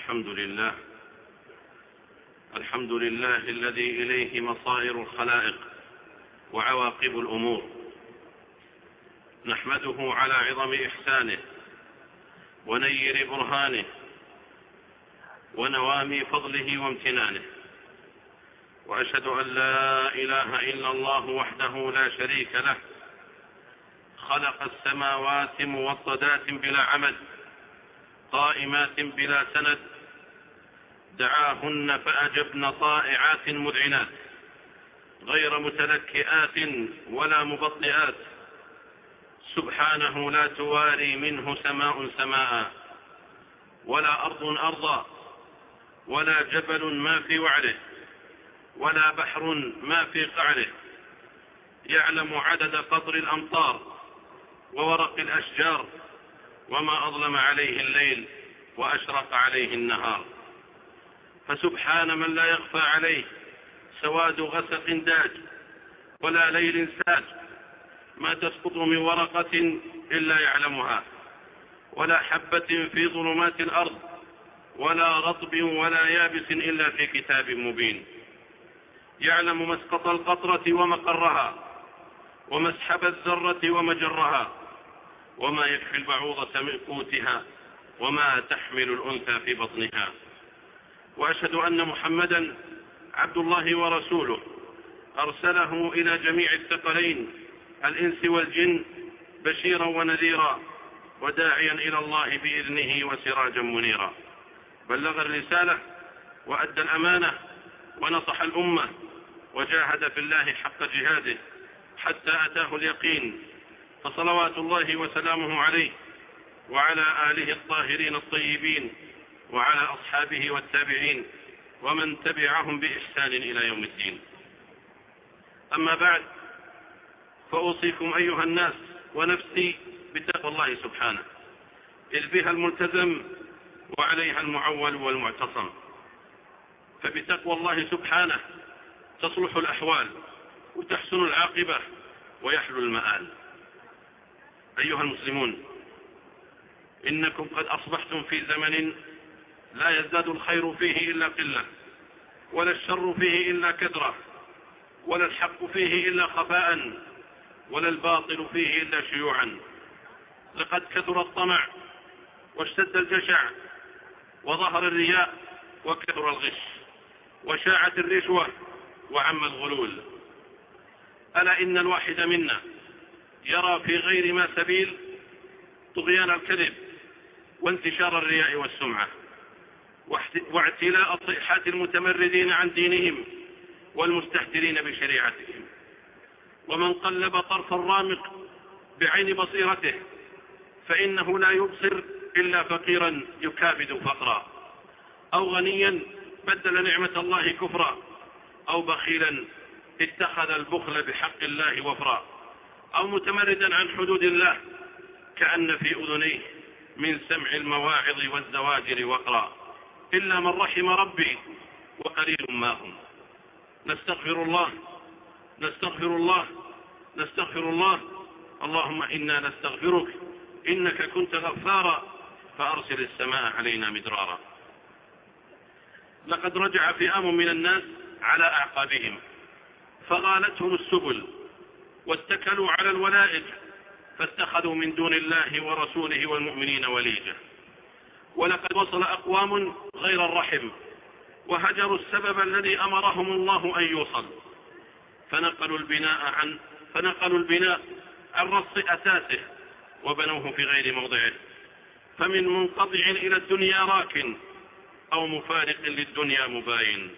الحمد لله الذي إليه مصائر الخلائق وعواقب الأمور، نحمده على عظم إحسانه ونير برهانه ونوامي فضله وامتنانه، وأشهد أن لا إله إلا الله وحده لا شريك له، خلق السماوات موطدات بلا عمد قائمات بلا سند، دعاهن فأجبن طائعات مذعنات غير متلكئات ولا مبطئات، سبحانه لا تواري منه سماء سماء ولا أرض أرضا ولا جبل ما في وعره ولا بحر ما في قعره، يعلم عدد قطر الأمطار وورق الأشجار وما أظلم عليه الليل وأشرق عليه النهار، فسبحان من لا يخفى عليه سواد غسق داج ولا ليل ساج، ما تسقط من ورقة إلا يعلمها، ولا حبة في ظلمات الأرض ولا رطب ولا يابس إلا في كتاب مبين، يعلم مسقط القطرة ومقرها ومسحب الذرة ومجرها، وما يكفي البعوضة من قوتها وما تحمل الأنثى في بطنها، وأشهد أن محمدا عبد الله ورسوله أرسله إلى جميع الثقلين الإنس والجن بشيرا ونذيرا وداعيا إلى الله بإذنه وسراجا منيرا، بلغ الرسالة وأدى الأمانة ونصح الأمة وجاهد في الله حق جهاده حتى أتاه اليقين، فصلوات الله وسلامه عليه وعلى آله الطاهرين الطيبين وعلى أصحابه والتابعين ومن تبعهم بإحسان إلى يوم الدين. أما بعد، فأوصيكم أيها الناس ونفسي بتقوى الله سبحانه، إذ بها الملتزم وعليها المعول والمعتصم، فبتقوى الله سبحانه تصلح الأحوال وتحسن العاقبة ويحلو المآل. أيها المسلمون، إنكم قد أصبحتم في زمن لا يزداد الخير فيه إلا قلة، ولا الشر فيه إلا كثرة، ولا الحق فيه إلا خفاء، ولا الباطل فيه إلا شيوعا. لقد كثر الطمع واشتد الجشع وظهر الرياء وكثر الغش وشاعت الرشوة وعم الغلول. ألا إن الواحد منا يرى في غير ما سبيل طغيان الكذب وانتشار الرياء والسمعة واعتلاء صيحات المتمردين عن دينهم والمستهترين بشريعتهم، ومن قلب طرف الرامق بعين بصيرته فإنه لا يبصر إلا فقيرا يكابد فقرا، أو غنيا بدل نعمة الله كفرا، أو بخيلا اتخذ البخل بحق الله وفرا، أو متمردا عن حدود الله كأن في أذنيه من سمع المواعظ والزواجر وقرا، إلا من رحم ربي وقليل ما هم. نستغفر الله نستغفر الله نستغفر الله، اللهم إنا نستغفرك إنك كنت غفارا فأرسل السماء علينا مدرارا. لقد رجع فئام من الناس على أعقابهم فغالتهم السبل واتكلوا على الولائج، فاتخذوا من دون الله ورسوله والمؤمنين وليجة. ولقد وصل أقوام غير الرحم وهجروا السبب الذي أمرهم الله أن يوصل، فنقلوا البناء عن رص أساسه وبنوه في غير موضعه، فمن منقطع إلى الدنيا راكن أو مفارق للدنيا مباين.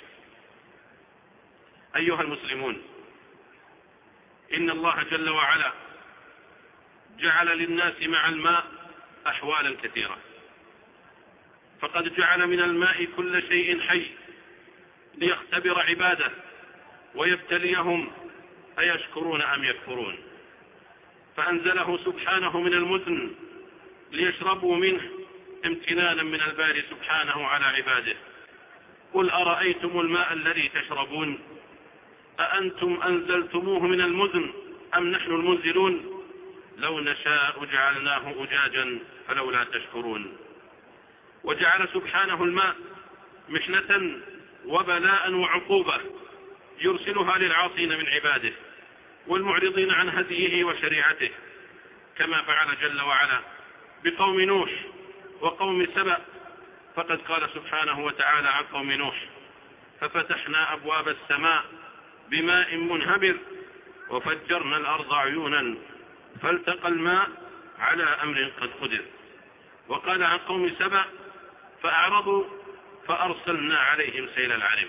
أيها المسلمون، إن الله جل وعلا جعل للناس مع الماء أحوالا كثيرة، فقد جعل من الماء كل شيء حي ليختبر عباده ويبتليهم أيشكرون أم يكفرون، فأنزله سبحانه من المزن ليشربوا منه امتنانا من الباري سبحانه على عباده. قل أرأيتم الماء الذي تشربون أأنتم أنزلتموه من المزن أم نحن المنزلون، لو نشاء جعلناه أجاجا فلولا تشكرون. وجعل سبحانه الماء محنة وبلاء وعقوبة يرسلها للعاصين من عباده والمعرضين عن هديه وشريعته، كما فعل جل وعلا بقوم نوح وقوم سبأ. فقد قال سبحانه وتعالى عن قوم نوح: ففتحنا أبواب السماء بماء منهمر وفجرنا الأرض عيونا فالتقى الماء على أمر قد قدر. وقال عن قوم سبأ: فأعرضوا فأرسلنا عليهم سيل العرم.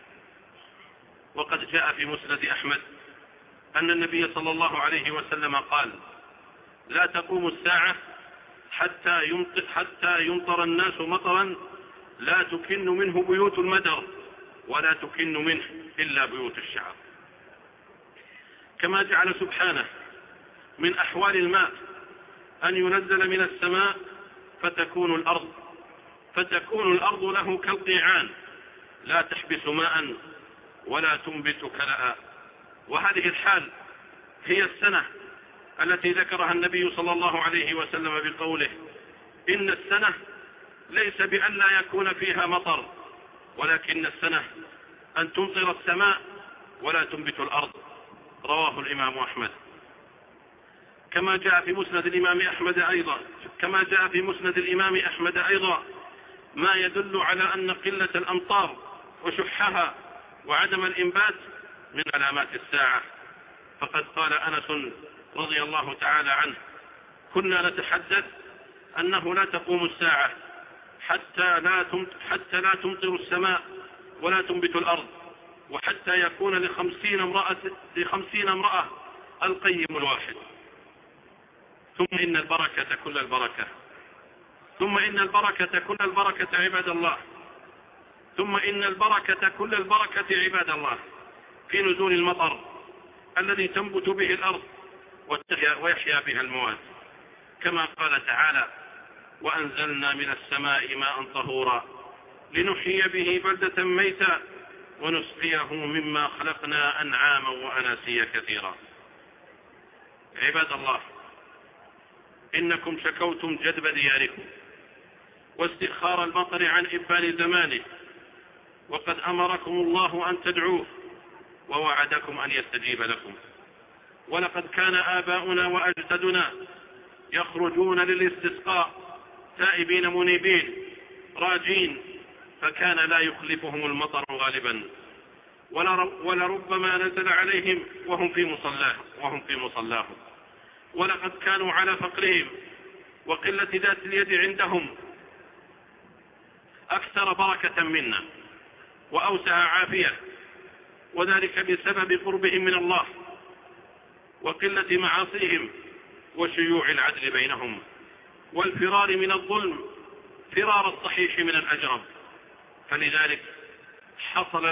وقد جاء في مسند أحمد أن النبي صلى الله عليه وسلم قال: لا تقوم الساعة حتى يمطر الناس مطرا لا تكن منه بيوت المدر ولا تكن منه إلا بيوت الشعر. كما جعل سبحانه من أحوال الماء أن ينزل من السماء فتكون الأرض له كالقيعان لا تحبس ماء ولا تنبت كلأ. وهذه الحال هي السنة التي ذكرها النبي صلى الله عليه وسلم بقوله: إن السنة ليس بأن لا يكون فيها مطر، ولكن السنة أن تمطر السماء ولا تنبت الأرض. رواه الإمام أحمد. كما جاء في مسند الإمام أحمد أيضا ما يدل على أن قلة الأمطار وشحها وعدم الإنبات من علامات الساعة. فقد قال أنس رضي الله تعالى عنه: كنا نتحدث أنه لا تقوم الساعة حتى لا تمطر السماء ولا تنبت الأرض، وحتى يكون ل50 امرأة القيم الواحد. ثم إن البركة كل البركة عباد الله في نزول المطر الذي تنبت به الأرض ويحيا بها المواد، كما قال تعالى: وأنزلنا من السماء ماء طهورا لنحيي به بلدة ميتا ونسقيه مما خلقنا أنعاما وأناسيا كثيرا. عباد الله، إنكم شكوتم جدب دياركم واستئخار المطر عن إبان زمانه، وقد أمركم الله أن تدعوه ووعدكم أن يستجيب لكم. ولقد كان آباؤنا وأجدادنا يخرجون للاستسقاء تائبين منيبين راجين، فكان لا يخلفهم المطر غالبا، ولربما نزل عليهم وهم في مصلاهم. ولقد كانوا على فقرهم وقلة ذات اليد عندهم أكثر بركة منا وأوسع عافية، وذلك بسبب قربهم من الله وقلة معاصيهم وشيوع العدل بينهم والفرار من الظلم فرار الصحيح من الأجرب. فلذلك حصل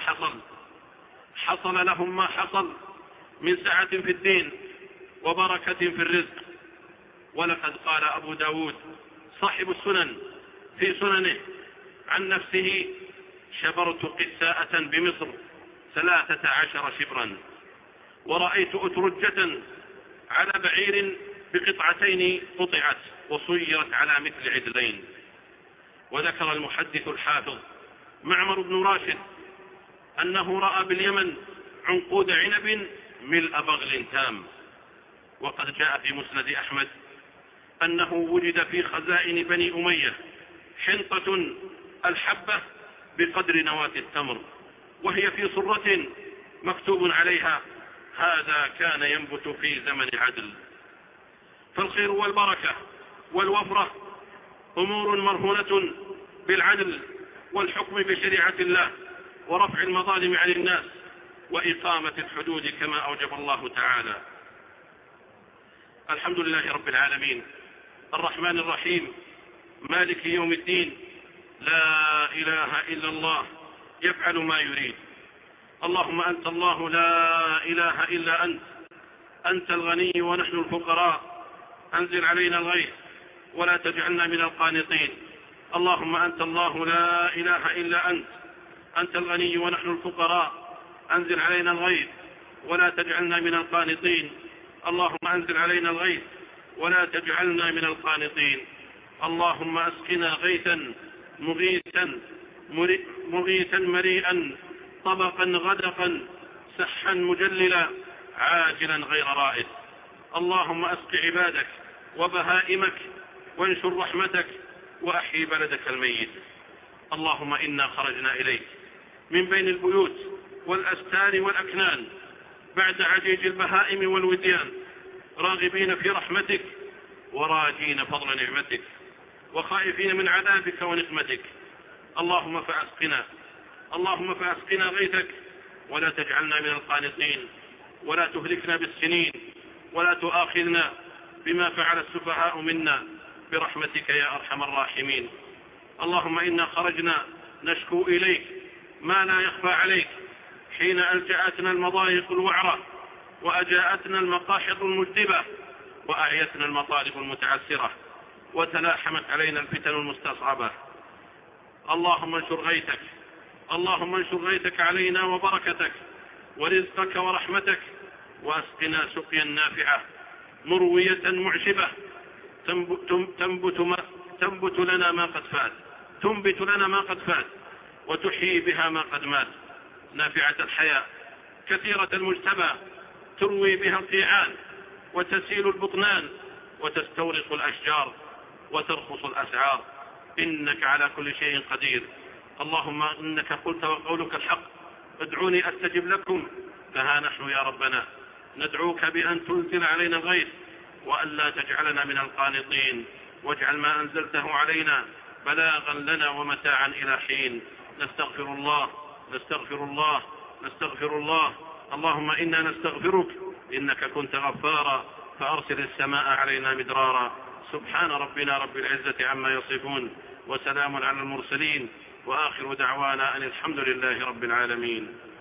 لهم ما حصل من سعة في الدين وبركة في الرزق. ولقد قال أبو داود صاحب السنن في سننه عن نفسه: شبرت قساءة بمصر 13 شبرا، ورأيت أترجة على بعير بقطعتين قطعت وصيرت على مثل عدلين. وذكر المحدث الحافظ معمر بن راشد أنه رأى باليمن عنقود عنب ملء بغل تام. وقد جاء في مسند أحمد أنه وجد في خزائن بني أمية حنطة الحبة بقدر نواة التمر، وهي في صرة مكتوب عليها: هذا كان ينبت في زمن عدل. فالخير والبركة والوفرة أمور مرهونة بالعدل والحكم بشريعة الله ورفع المظالم عن الناس وإقامة الحدود كما أوجب الله تعالى. الحمد لله رب العالمين الرحمن الرحيم مالك يوم الدين، لا إله إلا الله يفعل ما يريد. اللهم أنت الله لا إله إلا أنت الغني ونحن الفقراء، أنزل علينا الغيث ولا تجعلنا من القانطين. اللهم أنت الله لا إله إلا أنت الغني ونحن الفقراء، أنزل علينا الغيث ولا تجعلنا من القانطين. اللهم أنزل علينا الغيث ولا تجعلنا من القانطين. اللهم أسقنا غيثا مغيثا مريئا طبقا غدقا سحا مجللا عاجلا غير رائد. اللهم أسق عبادك وبهائمك وانشر رحمتك وأحيي بلدك الميت. اللهم إنا خرجنا إليك من بين البيوت والأستان والأكنان بعد عجيج البهائم والوديان، راغبين في رحمتك وراجين فضل نعمتك وخائفين من عذابك ونقمتك. اللهم فأسقنا غيثك ولا تجعلنا من القانطين، ولا تهلكنا بالسنين، ولا تؤاخذنا بما فعل السفهاء منا برحمتك يا أرحم الراحمين. اللهم إنا خرجنا نشكو إليك ما لا يخفى عليك حين ألجأتنا المضايق الوعرة وأجاءتنا المقاحط المجدبة وأعيتنا المطالب المتعسرة وتلاحمت علينا الفتن المستصعبة. اللهم انشر غيثك علينا وبركتك ورزقك ورحمتك، وأسقنا سقيا نافعة مروية معشبة تنبت لنا ما قد فات وتحيي بها ما قد مات، نافعة الحياة كثيرة المجتبى تروي بها القيعان وتسيل البطنان وتستورق الأشجار وترخص الأسعار، إنك على كل شيء قدير. اللهم إنك قلت وقولك الحق، ادعوني أستجب لكم، فها نحن يا ربنا ندعوك بأن تنزل علينا الغيث وألا تجعلنا من القانطين، واجعل ما أنزلته علينا بلاغا لنا ومتاعا إلى حين. نستغفر الله. اللهم إنا نستغفرك إنك كنت غفارا فأرسل السماء علينا مدرارا. سبحان ربنا رب العزة عما يصفون وسلام على المرسلين وآخر دعوانا أن الحمد لله رب العالمين.